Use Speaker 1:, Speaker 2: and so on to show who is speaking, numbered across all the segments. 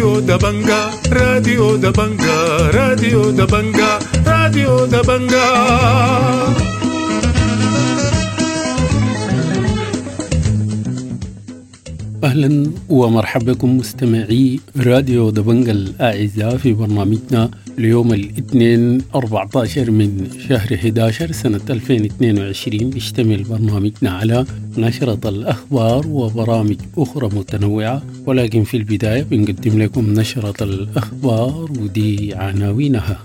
Speaker 1: راديو دبنجا راديو دبنجا راديو دبنجا راديو دبنجا. أهلا ومرحبا بكم مستمعي راديو دبنجا الأعزاء في برنامجنا اليوم الاثنين 14 من شهر 11 سنة 2022. بيشتمل برنامجنا على نشرة الأخبار وبرامج أخرى متنوعة، ولكن في البداية بنقدم لكم نشرة الأخبار ودي عناوينها.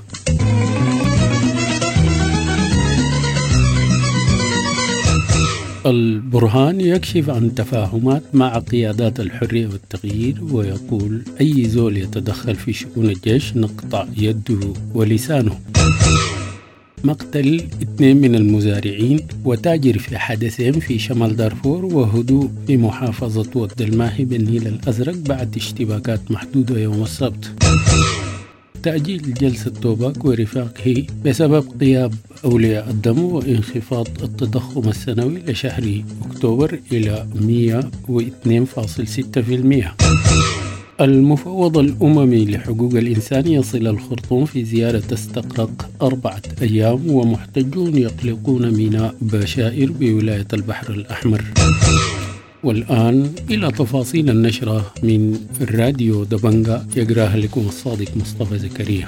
Speaker 1: البرهان يكشف عن تفاهمات مع قيادات الحرية والتغيير ويقول أي زول يتدخل في شؤون الجيش نقطع يده ولسانه. مقتل 2 من المزارعين وتاجر في حدثين في شمال دارفور، وهدوء في محافظة ود الماهي بالنيل الأزرق بعد اشتباكات محدودة يوم السبت. تأجيل جلسة توباك ورفاقه بسبب غياب أولياء الدم وانخفاض التضخم السنوي لشهر أكتوبر إلى 102.6%. المفوض الأممي لحقوق الإنسان يصل الخرطوم في زيارة تستغرق 4 أيام، ومحتجون يقلقون ميناء بشائر بولاية البحر الأحمر. والآن إلى تفاصيل النشرة من راديو دبنجا، يقراها لكم الصادق مصطفى زكريا.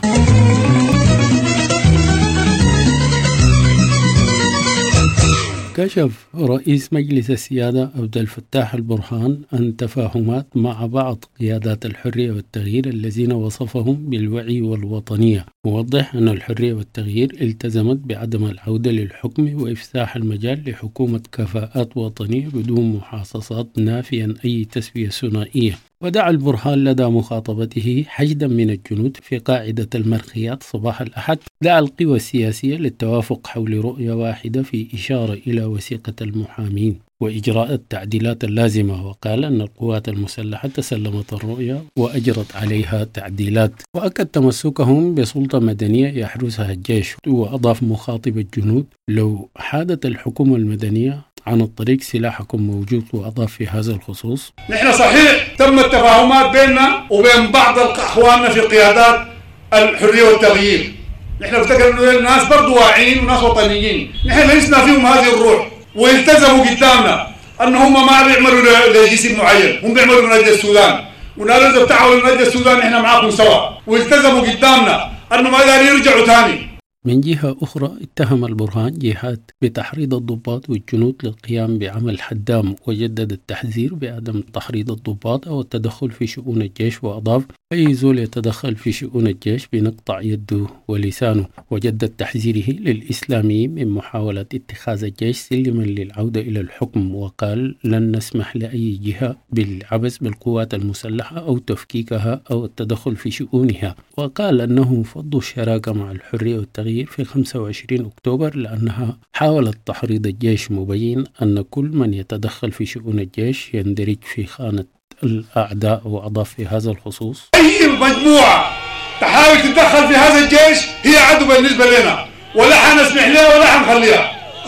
Speaker 1: كشف رئيس مجلس السيادة عبد الفتاح البرهان عن تفاهمات مع بعض قيادات الحرية والتغيير الذين وصفهم بالوعي والوطنية، موضح أن الحرية والتغيير التزمت بعدم العودة للحكم وإفساح المجال لحكومة كفاءات وطنية بدون محاصصات، نافيا أي تسوية ثنائية. ودعا البرهان لدى مخاطبته حشدا من الجنود في قاعدة المرخيات صباح الأحد، دعا القوى السياسية للتوافق حول رؤية واحدة في إشارة إلى وثيقة المحامين وإجراء التعديلات اللازمة، وقال أن القوات المسلحة تسلمت الرؤية وأجرت عليها تعديلات، وأكد تمسكهم بسلطة مدنية يحرسها الجيش. وأضاف مخاطب الجنود لو حادت الحكومة المدنية عن الطريق سلاحكم موجود. وأضاف في هذا الخصوص:
Speaker 2: نحن صحيح تم التفاهمات بيننا وبين بعض أخواننا في قيادات الحرية والتغيير، نحن نفتكر أنه الناس برضو واعيين وناس وطنيين، نحن لسنا فيهم هذه الروح والتزموا قدامنا أن هم ما بيعملوا لجيش معين، هم بيعملوا من أجل السودان، ونالذ بتعملوا من أجل السودان نحن معاكم سوا، والتزموا قدامنا أنه ما قادرين يرجعوا ثاني.
Speaker 1: من جهة أخرى اتهم البرهان جهات بتحريض الضباط والجنود للقيام بعمل حدام، وجدد التحذير بعدم تحريض الضباط أو التدخل في شؤون الجيش، وأضاف أي زول يتدخل في شؤون الجيش بنقطع يده ولسانه، وجدد تحذيره للإسلاميين من محاولة اتخاذ الجيش سلما للعودة إلى الحكم، وقال لن نسمح لأي جهة بالعبث بالقوات المسلحة أو تفكيكها أو التدخل في شؤونها، وقال أنهم فضوا الشراكة مع الحرية والتغيير في 25 أكتوبر لأنها حاولت تحريض الجيش، مبين أن كل من يتدخل في شؤون الجيش يندرج في خانة الأعداء. وأضاف في هذا الخصوص:
Speaker 2: أي مجموعة تحاول تتدخل في هذا الجيش هي عدو بالنسبة لنا، ولا حنسمح لها ولا حنخليها.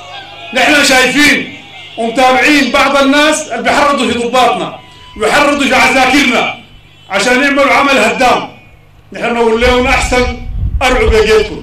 Speaker 2: نحن شايفين ومتابعين بعض الناس اللي بيحرضوا في ضباطنا ويحرضوا في عساكرنا عشان يعملوا عمل هدام. نحن نقول لهم أحسن أرعوا بيجيتكم،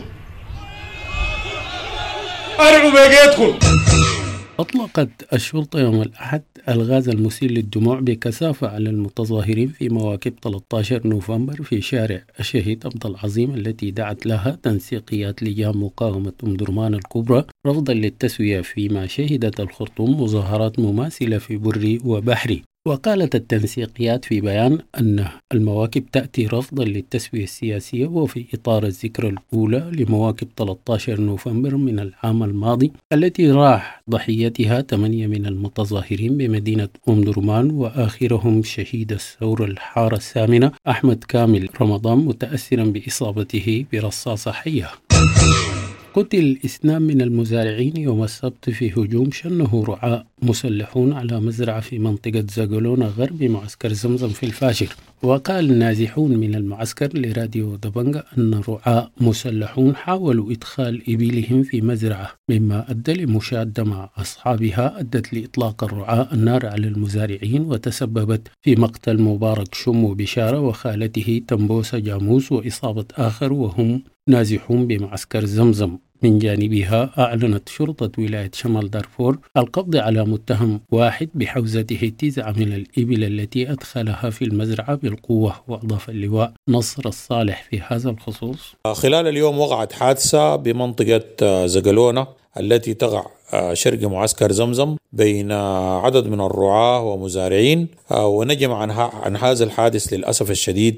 Speaker 2: أرعوا بيجيتكم.
Speaker 1: أطلقت الشرطة يوم الأحد الغاز المسيل للدموع بكثافة على المتظاهرين في مواكب 13 نوفمبر في شارع الشهيد أمطى العظيم، التي دعت لها تنسيقيات لجان مقاومة أم درمان الكبرى رفضا للتسوية، فيما شهدت الخرطوم مظاهرات مماثلة في بري وبحري. وقالت التنسيقيات في بيان أن المواكب تأتي رفضا للتسوية السياسية وفي إطار الذكرى الأولى لمواكب 13 نوفمبر من العام الماضي، التي راح ضحيتها 8 من المتظاهرين بمدينة أم درمان، وآخرهم شهيد الثورة الحارة الثامنة أحمد كامل رمضان، متأثرا بإصابته برصاصة حية. قتل 2 من المزارعين يوم السبت في هجوم شنه رعاة مسلحون على مزرعة في منطقة زغلونة غرب معسكر زمزم في الفاشر. وقال نازحون من المعسكر لراديو دبنجة أن رعاة مسلحون حاولوا إدخال إبلهم في مزرعة، مما أدى لمشادة مع أصحابها أدت لإطلاق الرعاة النار على المزارعين وتسببت في مقتل مبارك شمو بشارة وخالته تنبوسة جاموس وإصابة آخر وهم نازحون بمعسكر زمزم. من جانبها أعلنت شرطة ولاية شمال دارفور القبض على متهم واحد بحوزته 9 من الإبل التي أدخلها في المزرعة بالقوة. وأضاف اللواء نصر الصالح في هذا الخصوص:
Speaker 3: خلال اليوم وقعت حادثة بمنطقة زغلونة التي تقع شرق معسكر زمزم بين عدد من الرعاة ومزارعين، ونجم عن هذا الحادث للأسف الشديد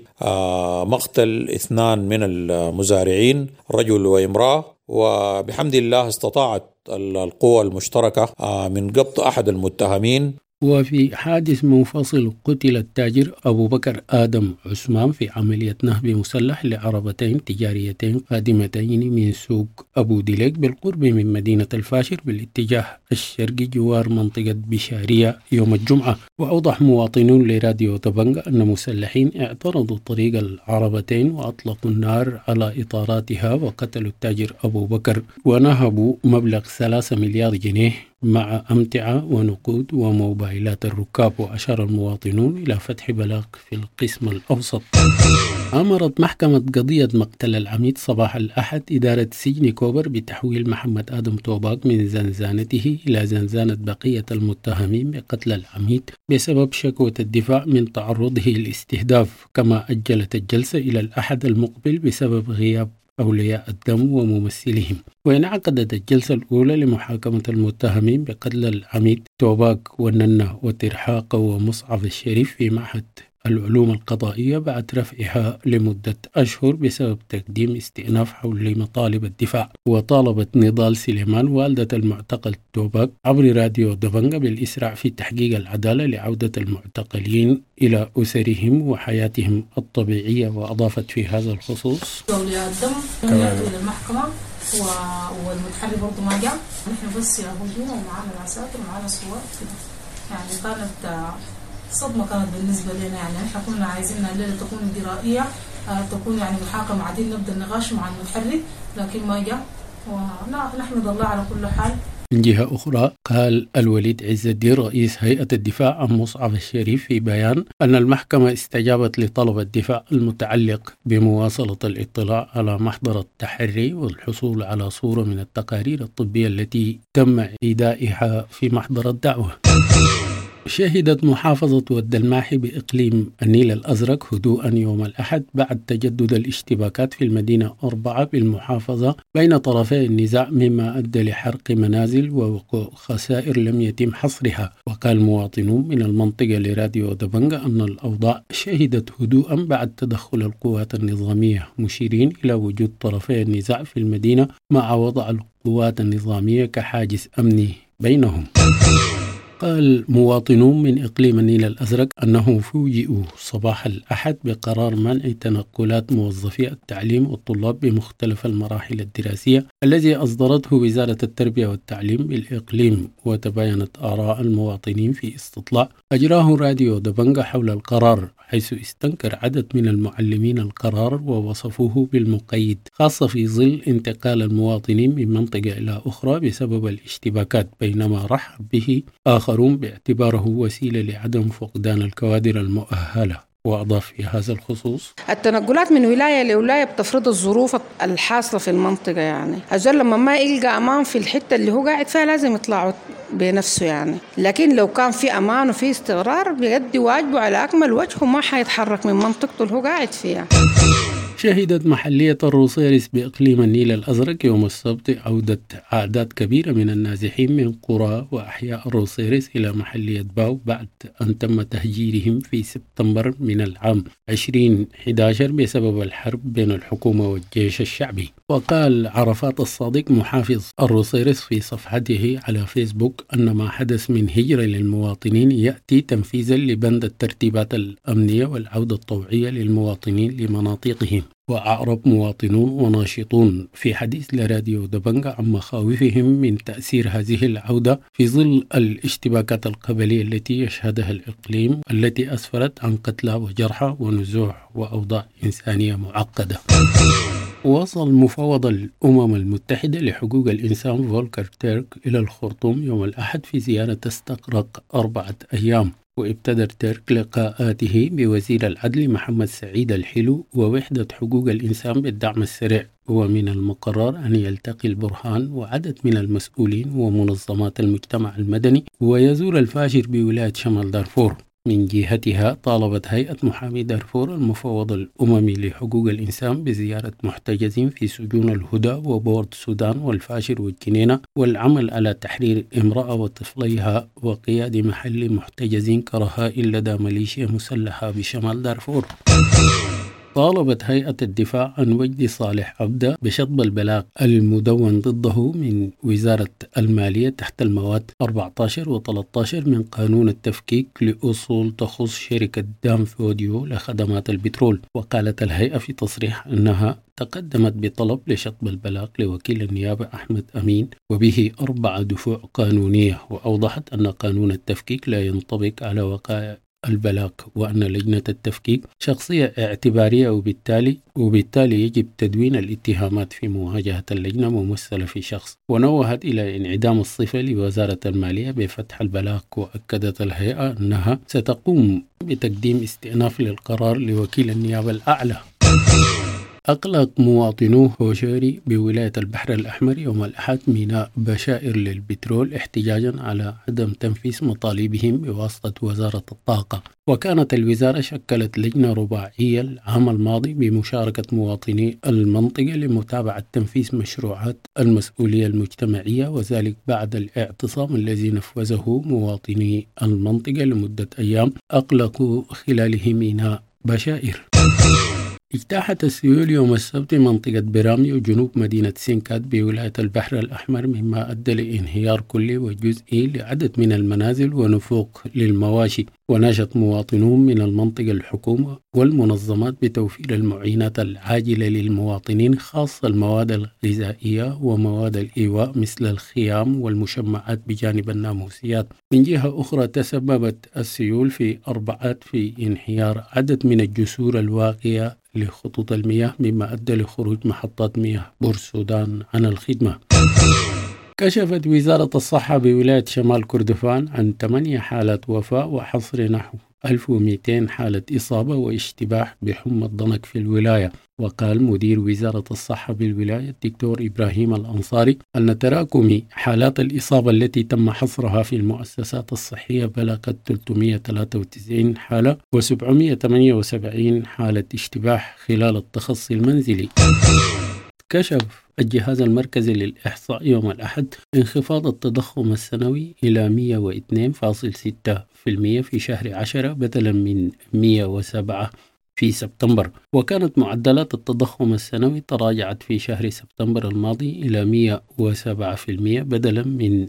Speaker 3: مقتل 2 من المزارعين رجل وامرأة. وبحمد الله استطاعت القوى المشتركة من قبض أحد المتهمين.
Speaker 1: وفي حادث منفصل قتل التاجر أبو بكر آدم عثمان في عملية نهب مسلح لعربتين تجاريتين قادمتين من سوق أبو ديليك بالقرب من مدينة الفاشر بالاتجاه الشرقي جوار منطقة بشارية يوم الجمعة. وأوضح مواطنون لراديو دبنجة أن مسلحين اعترضوا طريق العربتين وأطلقوا النار على إطاراتها وقتلوا التاجر أبو بكر ونهبوا مبلغ 3 مليار جنيه مع أمتعة ونقود وموبايلات الركاب. وأشار المواطنون إلى فتح بلاغ في القسم الأوسط. أمرت محكمة قضية مقتل العميد صباح الأحد إدارة سجن كوبر بتحويل محمد آدم توباك من زنزانته إلى زنزانة بقية المتهمين بقتل العميد بسبب شكوى الدفاع من تعرضه للاستهداف، كما أجلت الجلسة إلى الأحد المقبل بسبب غياب أولياء الدم وممثلهم. وانعقدت الجلسة الأولى لمحاكمة المتهمين بقتل العميد توباك وننة وترحاق ومصعب الشريف في معهد العلوم القضائية بعد رفعها لمدة أشهر بسبب تقديم استئناف حول مطالب الدفاع. وطالبت نضال سليمان والدة المعتقل توباك عبر راديو دبنجة بالإسراع في تحقيق العدالة لعودة المعتقلين إلى أسرهم وحياتهم الطبيعية. وأضافت في هذا الخصوص:
Speaker 4: أولياء الدم يأتوا إلى المحكمة والمتحري برضو ما جاء، نحن بس هجوم ومعانا العساكر ومعانا الصور كده. يعني كانت صدمة كانت بالنسبة لنا، يعني نحن كنا عايزين الليلة تكون جرائية، تكون يعني محاكمة عادية نبدأ النقاش مع المتحري، لكن ما جاء ونحمد الله على كل حال.
Speaker 1: من جهة أخرى قال الوليد عز الدين رئيس هيئة الدفاع عن مصعب الشريف في بيان أن المحكمة استجابت لطلب الدفاع المتعلق بمواصلة الاطلاع على محضر التحري والحصول على صورة من التقارير الطبية التي تم إيدائها في محضر الدعوة. شهدت محافظة ود الماحي بإقليم النيل الأزرق هدوءا يوم الأحد بعد تجدد الاشتباكات في المدينة 4 بالمحافظة بين طرفي النزاع، مما أدى لحرق منازل ووقوع خسائر لم يتم حصرها. وقال مواطنون من المنطقة لراديو دبنجة أن الأوضاع شهدت هدوءا بعد تدخل القوات النظامية، مشيرين إلى وجود طرفي النزاع في المدينة مع وضع القوات النظامية كحاجز أمني بينهم. قال مواطنون من إقليم النيل الأزرق أنهم فوجئوا صباح الأحد بقرار منع تنقلات موظفي التعليم والطلاب بمختلف المراحل الدراسية الذي أصدرته وزارة التربية والتعليم بالإقليم. وتباينت آراء المواطنين في استطلاع أجراه راديو دبنجة حول القرار، حيث استنكر عدد من المعلمين القرار ووصفوه بالمقيد، خاصة في ظل انتقال المواطنين من منطقة إلى أخرى بسبب الاشتباكات، بينما رحب به آخرون باعتباره وسيلة لعدم فقدان الكوادر المؤهلة. وأضاف في هذا الخصوص:
Speaker 5: التنقلات من ولاية لولاية بتفرض الظروف الحاصلة في المنطقة، يعني الزول لما ما يلقى أمان في الحتة اللي هو قاعد فيها لازم يطلعوا بنفسه يعني، لكن لو كان في أمان وفي استقرار بيؤدي واجبه على أكمل وجه وما حيتحرك من منطقته اللي هو قاعد فيها.
Speaker 1: شهدت محلية الروسيرس بإقليم النيل الأزرق يوم السبت عودة أعداد كبيرة من النازحين من قرى وأحياء الروسيرس إلى محلية باو بعد أن تم تهجيرهم في سبتمبر من العام 2011 بسبب الحرب بين الحكومة والجيش الشعبي. وقال عرفات الصادق محافظ الروسيرس في صفحته على فيسبوك أن ما حدث من هجرة للمواطنين يأتي تنفيذا لبند الترتيبات الأمنية والعودة الطوعية للمواطنين لمناطقهم. وأعرب مواطنون وناشطون في حديث لراديو دبنجة عن مخاوفهم من تأثير هذه العودة في ظل الاشتباكات القبلية التي يشهدها الإقليم التي أسفرت عن قتلى وجرحى ونزوح وأوضاع إنسانية معقدة. وصل مفوض الأمم المتحدة لحقوق الإنسان فولكر تيرك إلى الخرطوم يوم الأحد في زيارة تستغرق 4 أيام. وابتدر تيرك لقاءاته بوزير العدل محمد سعيد الحلو ووحدة حقوق الإنسان بالدعم السريع. ومن المقرر أن يلتقي البرهان وعدد من المسؤولين ومنظمات المجتمع المدني ويزور الفاشر بولاية شمال دارفور. من جهتها طالبت هيئة محامي دارفور المفوض الأممي لحقوق الإنسان بزيارة محتجزين في سجون الهدى وبورد السودان والفاشر والجنينة والعمل على تحرير امرأة وطفليها وقياد محل محتجزين كرهائن لدى ميليشيا مسلحة بشمال دارفور. طالبت هيئة الدفاع عن وجدي صالح عبده بشطب البلاغ المدون ضده من وزارة المالية تحت المواد 14 و 13 من قانون التفكيك لأصول تخص شركة دامفوديو لخدمات البترول. وقالت الهيئة في تصريح أنها تقدمت بطلب لشطب البلاغ لوكيل النيابة أحمد أمين وبه 4 دفوع قانونية. وأوضحت أن قانون التفكيك لا ينطبق على وقائع البلاغ وأن لجنة التفكيك شخصية اعتبارية وبالتالي يجب تدوين الاتهامات في مواجهة اللجنة ممثلة في شخص. ونوهت إلى انعدام الصفة لوزارة المالية بفتح البلاغ. وأكدت الهيئة أنها ستقوم بتقديم استئناف للقرار لوكيل النيابة الأعلى. أقلق مواطنو هوشيري بولاية البحر الأحمر يوم الأحد ميناء بشائر للبترول احتجاجا على عدم تنفيذ مطالبهم بواسطة وزارة الطاقة. وكانت الوزارة شكلت لجنة رباعية العام الماضي بمشاركة مواطني المنطقة لمتابعة تنفيذ مشروعات المسؤولية المجتمعية، وذلك بعد الاعتصام الذي نفذه مواطني المنطقة لمدة أيام أقلقوا خلاله ميناء بشائر. اجتاحت السيول يوم السبت منطقة برامي وجنوب مدينة سينكات بولاية البحر الأحمر، مما أدى لانهيار كلي وجزئي لعدد من المنازل ونفوق للمواشي. وناشط مواطنون من المنطقة الحكومة والمنظمات بتوفير المعينات العاجلة للمواطنين، خاصة المواد الغذائية ومواد الإيواء مثل الخيام والمشمعات بجانب الناموسيات. من جهة أخرى تسببت السيول في انحيار عدد من الجسور الواقية لخطوط المياه، مما أدى لخروج محطات مياه بورسودان عن الخدمة. كشفت وزارة الصحة بولاية شمال كردفان عن 8 حالات وفاة وحصر نحو 1200 حالة إصابة واشتباه بحمى الضنك في الولاية. وقال مدير وزارة الصحة بالولاية الدكتور إبراهيم الأنصاري أن تراكم حالات الإصابة التي تم حصرها في المؤسسات الصحية بلغت 393 حالة و778 حالة اشتباه خلال التخصص المنزلي. كشف الجهاز المركزي للإحصاء يوم الأحد انخفاض التضخم السنوي إلى 102.6% في شهر 10 بدلا من 107 في سبتمبر. وكانت معدلات التضخم السنوي تراجعت في شهر سبتمبر الماضي إلى 107% بدلا من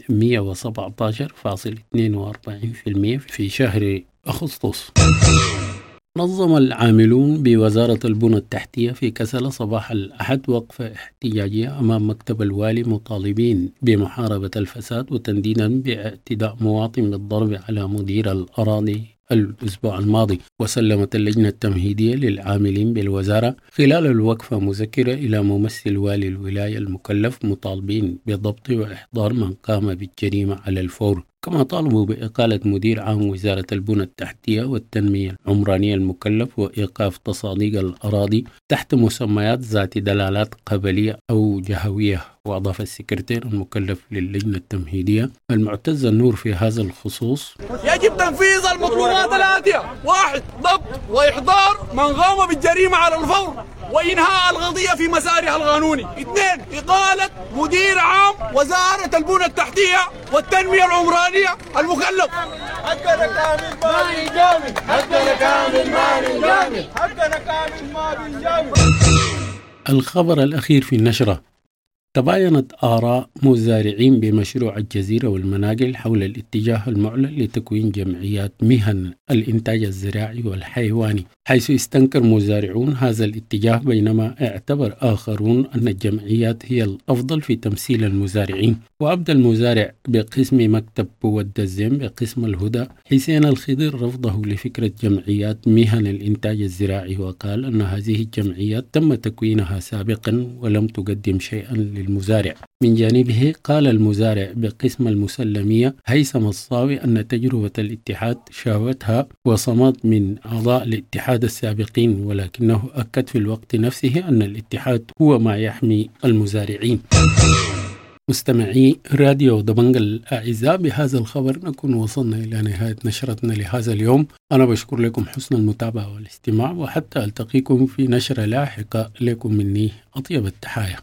Speaker 1: 117.42% في شهر أغسطس. نظم العاملون بوزارة البنى التحتية في كسلة صباح الأحد وقفة احتجاجية أمام مكتب الوالي مطالبين بمحاربة الفساد وتنديدا باعتداء مواطن بالضرب على مدير الأراضي الأسبوع الماضي. وسلمت اللجنة التمهيدية للعاملين بالوزارة خلال الوقفة مذكرة إلى ممثل والي الولاية المكلف مطالبين بضبط وإحضار من قام بالجريمة على الفور. كما طالبوا بإقالة مدير عام وزارة البنى التحتية والتنمية العمرانية المكلف وإيقاف تصاديق الأراضي تحت مسميات ذات دلالات قبلية أو جهوية. وأضاف السكرتير المكلف للجنة التمهيدية المعتز النور في هذا الخصوص:
Speaker 6: يجب تنفيذ المطلوبات الآتية: 1. ضبط وإحضار من قام بالجريمة على الفور وإنهاء القضية في مسارها القانوني. 2. إقالة مدير عام وزارة البنى التحتية والتنمية العمرانية المكلف. حقنا كامل ما بنجامل، حقنا كامل ما بنجامل، حقنا كامل ما بنجامل.
Speaker 1: الخبر الأخير في النشرة: تباينت آراء مزارعين بمشروع الجزيرة والمناقل حول الاتجاه المعلن لتكوين جمعيات مهن الإنتاج الزراعي والحيواني، حيث استنكر مزارعون هذا الاتجاه، بينما اعتبر آخرون أن الجمعيات هي الأفضل في تمثيل المزارعين. وأبدى المزارع بقسم مكتب بود الزين بقسم الهدى حسين الخضر رفضه لفكرة جمعيات مهن الإنتاج الزراعي، وقال أن هذه الجمعيات تم تكوينها سابقا ولم تقدم شيئا للمزارع. من جانبه قال المزارع بقسم المسلمية هيثم الصاوي أن تجربة الاتحاد شاوتها وصمت من أعضاء الاتحاد السابقين، ولكنه أكد في الوقت نفسه أن الاتحاد هو ما يحمي المزارعين. مستمعي راديو دبنج الأعزاء، بهذا الخبر نكون وصلنا إلى نهاية نشرتنا لهذا اليوم. أنا بشكر لكم حسن المتابعة والاستماع، وحتى ألتقيكم في نشرة لاحقة. لكم مني أطيب التحايا.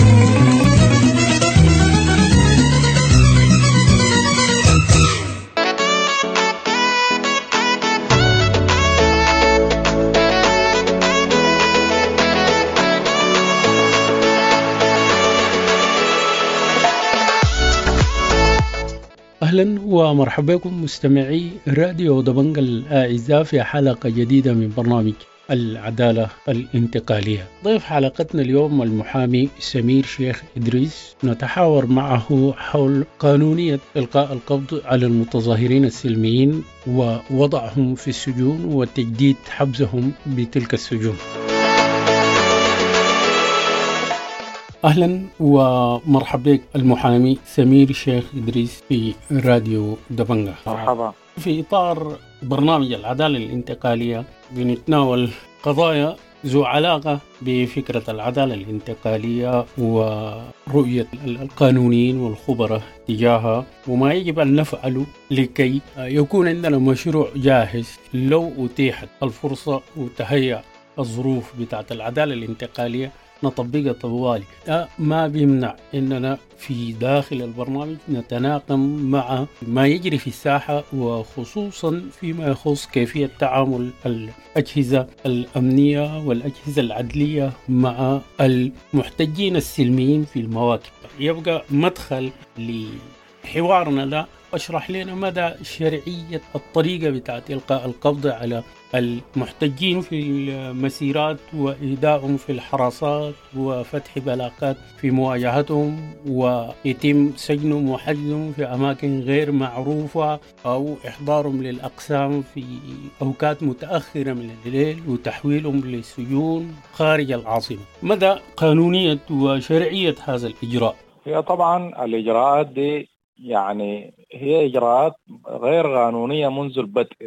Speaker 1: أهلا ومرحبا بكم مستمعي راديو دبنج الأعزاء في حلقة جديدة من برنامج العدالة الانتقالية. ضيف حلقتنا اليوم المحامي سمير شيخ إدريس، نتحاور معه حول قانونية إلقاء القبض على المتظاهرين السلميين ووضعهم في السجون وتجديد حبسهم بتلك السجون. أهلا ومرحبا بك المحامي سمير شيخ إدريس في راديو دبنجة.
Speaker 7: مرحبا.
Speaker 1: في إطار برنامج العدالة الانتقالية بنتناول قضايا ذو علاقة بفكرة العدالة الانتقالية ورؤية القانونيين والخبراء تجاهها، وما يجب أن نفعله لكي يكون عندنا مشروع جاهز لو أتيحت الفرصة وتهيأ الظروف بتاعت العدالة الانتقالية نطبقها طوالي. ما بيمنع إننا في داخل البرنامج نتناقم مع ما يجري في الساحة، وخصوصا فيما يخص كيفية تعامل الأجهزة الأمنية والأجهزة العدلية مع المحتجين السلميين في المواقف. يبقى مدخل لحوارنا ده اشرح لنا مدى شرعية الطريقة بتاعت إلقاء القبض على المحتجين في المسيرات وإيداعهم في الحراسات وفتح بلاغات في مواجهتهم، ويتم سجنهم وحجزهم في أماكن غير معروفة أو إحضارهم للأقسام في أوقات متأخرة من الليل وتحويلهم للسجون خارج العاصمة. مدى قانونية وشرعية هذا الإجراء؟
Speaker 7: هي طبعا الإجراءات دي يعني هي إجراءات غير قانونية منذ البدء.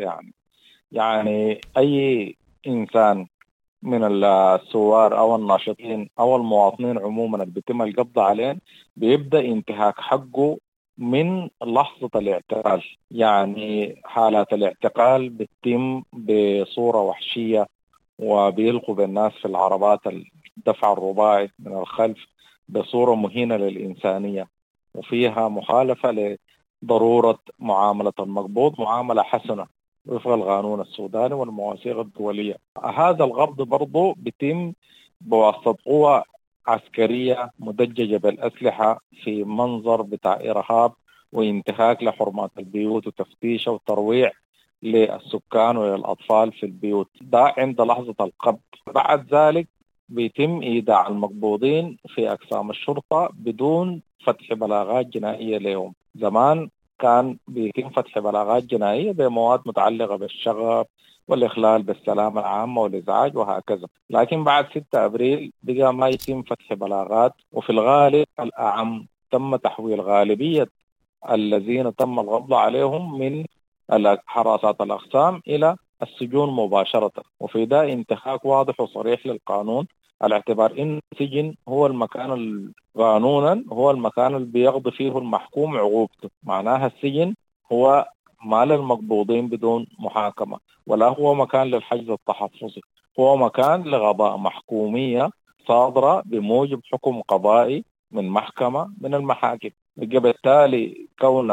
Speaker 7: يعني أي إنسان من الثوار أو الناشطين أو المواطنين عموما اللي بيتم القبض عليهم بيبدأ انتهاك حقه من لحظة الاعتقال. يعني حالات الاعتقال بتتم بصورة وحشية، وبيلقوا بالناس في العربات الدفع الرباعي من الخلف بصورة مهينة للإنسانية، وفيها مخالفة لضرورة معاملة المقبوض معاملة حسنة وفق القانون السوداني والمواثيق الدولية. هذا القبض برضو بيتم بواسطة قوى عسكرية مدججة بالأسلحة في منظر بتاع إرهاب وانتهاك لحرمات البيوت وتفتيش وترويع للسكان وللأطفال في البيوت. ده عند لحظة القبض. بعد ذلك بيتم إيداع المقبوضين في أقسام الشرطة بدون فتح بلاغات جنائية لهم. زمان كان بيتم فتح بلاغات جنائية بمواد متعلقة بالشغب والإخلال بالسلامة العامة والإزعاج وهكذا، لكن بعد 6 أبريل بقى ما يتم فتح بلاغات، وفي الغالب الأعم تم تحويل غالبية الذين تم القبض عليهم من حراسات الأقسام إلى السجون مباشرة. وفي ده انتهاك واضح وصريح للقانون، على اعتبار إن السجن هو المكان قانونا هو المكان اللي بيقضي فيه المحكوم عقوبته. معناها السجن هو مال المقبوضين بدون محاكمة، ولا هو مكان للحجز التحفظي، هو مكان لقضاء محكومية صادرة بموجب حكم قضائي من محكمة من المحاكم. بالتالي كونه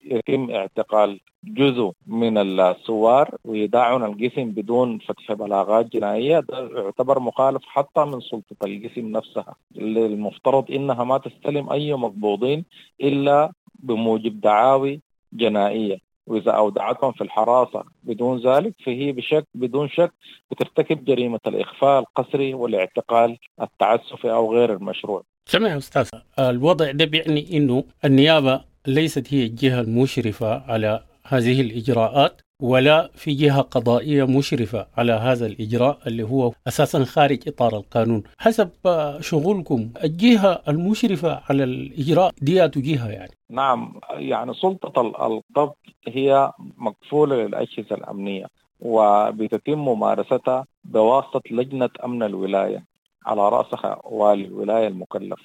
Speaker 7: يتم اعتقال جزء من الثوار ويداعون القسم بدون فتح بلاغات جنائية، ده يعتبر مخالف حتى من سلطة القسم نفسها اللي المفترض إنها ما تستلم أي مقبوضين إلا بموجب دعاوي جنائية، وإذا أودعتهم في الحراسة بدون ذلك فهي بدون شك بترتكب جريمة الإخفاء القسري والاعتقال التعسفي أو غير المشروع.
Speaker 1: سمع يا أستاذ، الوضع ده بيعني إنه النيابة ليست هي الجهة المشرفة على هذه الإجراءات، ولا في جهة قضائية مشرفة على هذا الإجراء اللي هو أساسا خارج إطار القانون. حسب شغلكم الجهة المشرفة على الإجراء دي جهة يعني؟
Speaker 7: نعم، يعني سلطة الضبط هي مكفولة للأجهزة الأمنية وبتتم ممارستها بواسطة لجنة أمن الولاية على رأسها والي الولاية المكلف.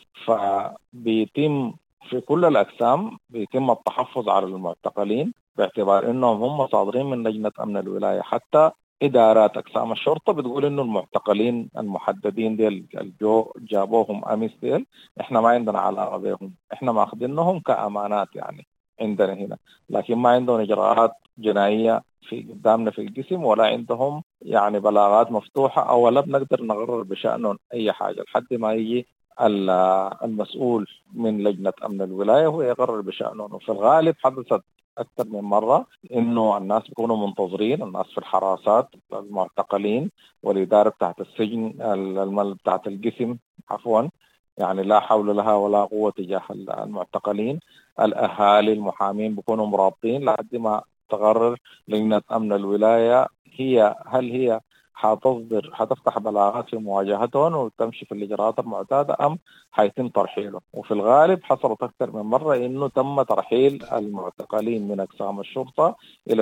Speaker 7: فبيتم في كل الأقسام بيتم التحفظ على المعتقلين باعتبار أنهم هم صادرين من لجنة أمن الولاية. حتى إدارات أقسام الشرطة بتقول إنه المعتقلين المحددين ديل جابوهم أمس ديل إحنا ما عندنا علاقة بهم، إحنا ماخذينهم كأمانات يعني عندنا هنا، لكن ما عندهم إجراءات جنائية في قدامنا في القسم، ولا عندهم يعني بلاغات مفتوحة أو لا بنقدر نقرر بشأنهم أي حاجة لحد ما يجي المسؤول من لجنة أمن الولاية هو يقرر بشأنهم. وفي الغالب حدثت أكثر من مرة إنه الناس بيكونوا منتظرين، الناس في الحراسات المعتقلين والإدارة بتاعت السجن بتاعت القسم عفوا يعني لا حول لها ولا قوة تجاه المعتقلين. الأهالي المحامين بيكونوا مرابطين لحد ما تقرر لجنة أمن الولاية هل هي حتفتح بلاغات في مواجهتهم وتمشي في الإجراءات المعتادة أم حيتم ترحيله. وفي الغالب حصلت أكثر من مرة إنه تم ترحيل المعتقلين من أقسام الشرطة إلى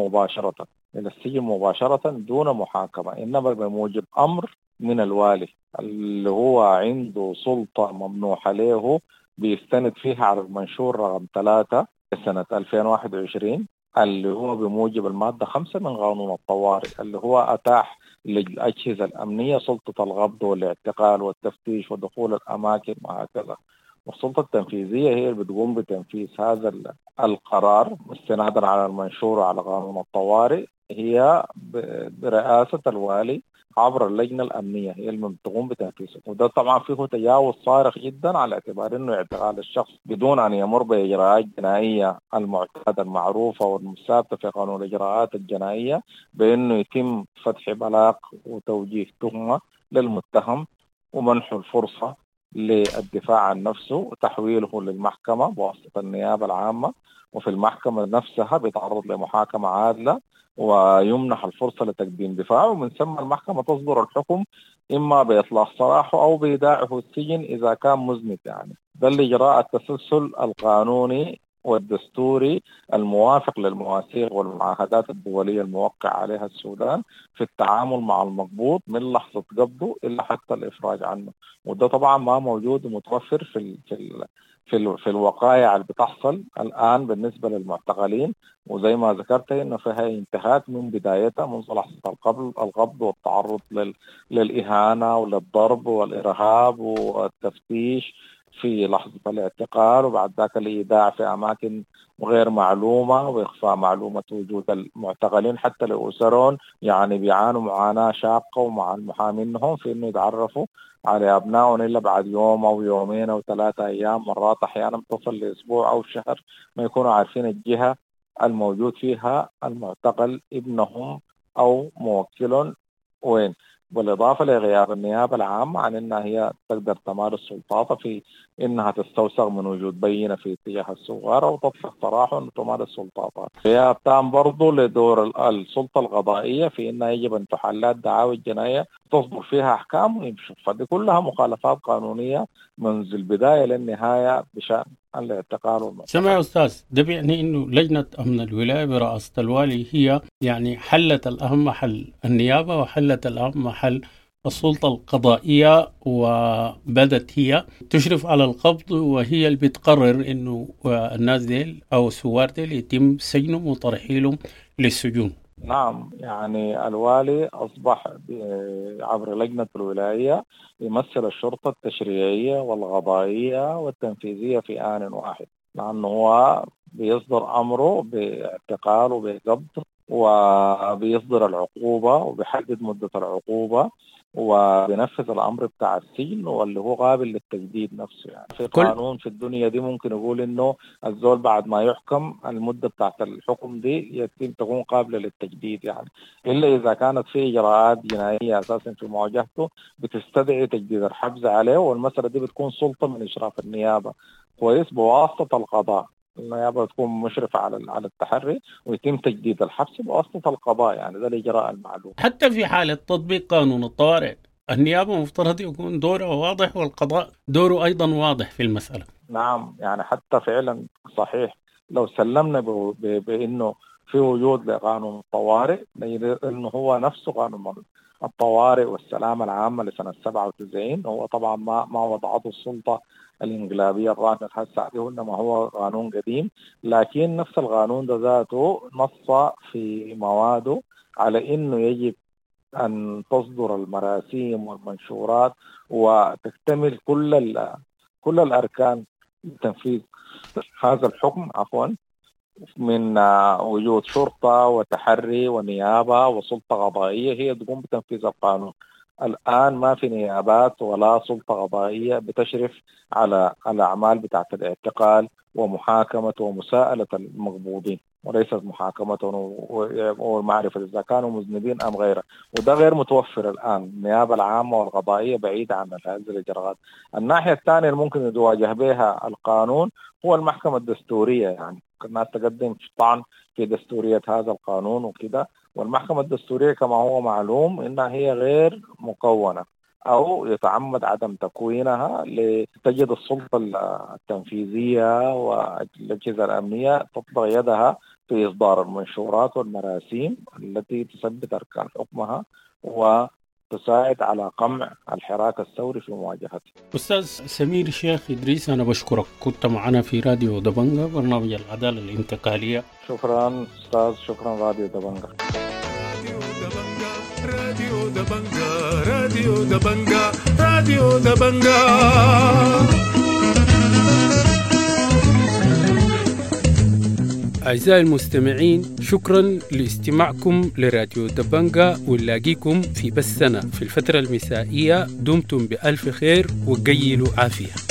Speaker 7: السجن مباشرة دون محاكمة، إنما بموجب أمر من الوالي اللي هو عنده سلطة ممنوحة له بيستند فيها على المنشور رقم 3 سنة 2021 اللي هو بموجب المادة 5 من قانون الطوارئ، اللي هو أتاح للأجهزة الأمنية سلطة القبض والاعتقال والتفتيش ودخول الأماكن وهكذا. والسلطة التنفيذية هي اللي بتقوم بتنفيذ هذا القرار استنادا على المنشور على قانون الطوارئ، هي برئاسة الوالي عبر اللجنة الأمنية هي اللي تقوم بتنفيذه. وده طبعا فيه تجاوز صارخ جدا على اعتبار انه اعتقال الشخص بدون ان يمر باجراءات جنائية المعتادة المعروفة والمثابتة في قانون الاجراءات الجنائية بانه يتم فتح بلاغ وتوجيه تهمة للمتهم ومنحه الفرصة للدفاع عن نفسه وتحويله للمحكمة بواسطة النيابة العامة، وفي المحكمة نفسها بيتعرض لمحاكمة عادلة ويمنح الفرصة لتقديم دفاع، ومن ثم المحكمة تصدر الحكم إما بإطلاق سراحه أو بإيداعه السجن إذا كان مذنب. يعني ده الإجراء التسلسل القانوني والدستوري الموافق للمواثيق والمعاهدات الدولية الموقع عليها السودان في التعامل مع المقبوض من لحظة قبضه إلا حتى الإفراج عنه. وده طبعا ما موجود ومتوفر في الوقائع اللي بتحصل الآن بالنسبة للمعتقلين، وزي ما ذكرت إنه فيها انتهاك من بدايتها منذ لحظة القبض والتعرض للإهانة وللضرب والإرهاب والتفتيش في لحظة الاعتقال، وبعد ذاك الإيداع في أماكن غير معلومة وإخفاء معلومة وجود المعتقلين حتى لأسرهم يعني بيعانوا معاناة شاقة ومع المحامينهم في إنه يتعرفوا على أبنائهم إلا بعد يوم أو يومين أو 3 أيام، مرات أحيانا تصل لأسبوع أو شهر ما يكونوا عارفين الجهة الموجود فيها المعتقل ابنهم أو موكل وين. بالإضافة لغياب النيابة العامة عن أنها هي تقدر تمارس سلطاتها في أنها تستوثق من وجود بينة في اتجاه الثوار أو تطلق سراحه أن تمارس سلطاتها. هي تام برضو لدور السلطة القضائية في أنها يجب أن تحل الدعاوى الجنائية تصدر فيها أحكام ويمشي. فدي كلها مخالفات قانونية منذ البداية للنهاية بشأن الاعتقال والمعتقل.
Speaker 1: سمع يا أستاذ، ده يعني إنه لجنة أمن الولاية برئاسة الوالي هي يعني حلت الأهم محل النيابة وحلت الأهم محل السلطة القضائية، وبدت هي تشرف على القبض وهي اللي بتقرر إنه الناس ديل أو الثوار ديل يتم سجنهم وترحيلهم للسجون.
Speaker 7: نعم، يعني الوالي أصبح عبر لجنة الولاية يمثل الشرطة التشريعية والقضائية والتنفيذية في آن واحد، لأنه هو بيصدر أمره باعتقال وبقبض، وبيصدر العقوبة وبيحدد مدة العقوبة، وبينفذ الأمر بتاع السجن واللي هو قابل للتجديد نفسه. يعني في قانون في الدنيا دي ممكن يقول إنه الزول بعد ما يحكم المدة بتاعت الحكم دي يتم تكون قابلة للتجديد، يعني إلا إذا كانت في إجراءات جنائية أساسا في مواجهته بتستدعي تجديد الحبس عليه، والمسألة دي بتكون سلطة من إشراف النيابة كويس بواسطة القضاء. النيابة تكون مشرفة على التحري ويتم تجديد الحبس بواسطة القضاء، يعني ده الإجراء المعلوم.
Speaker 1: حتى في حالة تطبيق قانون الطوارئ النيابة مفترض يكون دورها واضح والقضاء دوره أيضا واضح في المسألة.
Speaker 7: نعم، يعني حتى فعلا صحيح لو سلمنا بأنه في وجود لقانون الطوارئ إنه هو نفسه قانون الطوارئ والسلامة العامة لسنة 97، هو طبعا ما وضعته السلطة الإنقلابية الراهنة هسه، إنما هو قانون قديم، لكن نفس القانون ده ذاته نص في مواده على إنه يجب أن تصدر المراسيم والمنشورات وتكتمل كل الأركان لتنفيذ هذا الحكم من وجود شرطة وتحري ونيابة وسلطة قضائية هي تقوم بتنفيذ القانون. الآن ما في نيابات ولا سلطة قضائية بتشرف على الأعمال بتاعة الاعتقال ومحاكمة ومساءلة المقبوضين، وليست محاكمة ومعرفة إذا كانوا مذنبين أم غيره، وده غير متوفر الآن. النيابة العامة والقضائية بعيدة عن هذه الإجراءات. الناحية الثانية اللي ممكن يواجه بها القانون هو المحكمة الدستورية، يعني الناس تقدم طعن في دستورية هذا القانون وكده، والمحكمة الدستورية كما هو معلوم إنها هي غير مكونة أو يتعمد عدم تكوينها لتجد السلطة التنفيذية والأجهزة الأمنية تطبق يدها في إصدار المنشورات والمراسيم التي تثبت أركان حكمها وتساعد على قمع الحراك الثوري في مواجهته.
Speaker 1: أستاذ سمير شيخ إدريس، أنا بشكرك، كنت معنا في راديو دبنجة برنامج العدالة الانتقالية.
Speaker 7: شكرا أستاذ، شكرا راديو دبنجة.
Speaker 8: راديو دبنجة، راديو دبنجة، راديو دبنجة.
Speaker 1: أعزائي المستمعين، شكرا لاستماعكم لراديو دبنجة، ونلاقيكم في بثنا في الفترة المسائية. دمتم بألف خير وقيلوا عافية.